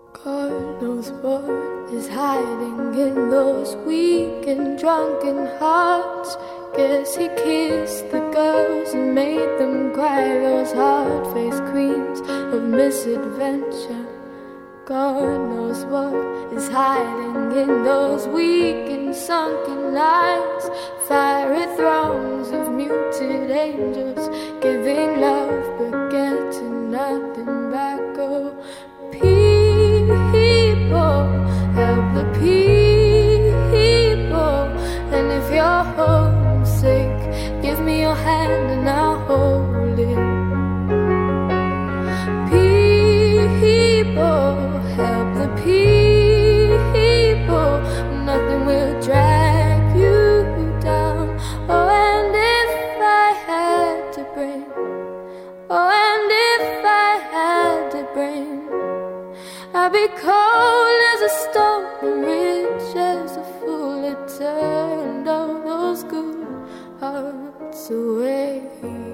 God knows what is hiding in those weak and drunken hearts. Guess he kissed the girls and made them cry, those hard-faced queens of misadventure. God knows what is hiding in those weak and sunken eyes. Fiery throngs of muted angels giving love but getting nothing back. Oh, people, help the people. And if you're homesick, give me your hand and I'll hold it. People, help the people. Nothing will drag you down. Oh, and if I had to bring, oh, and if I had to bring, I'd be cold as a stone and rich as a fool. It turned all those good hearts away.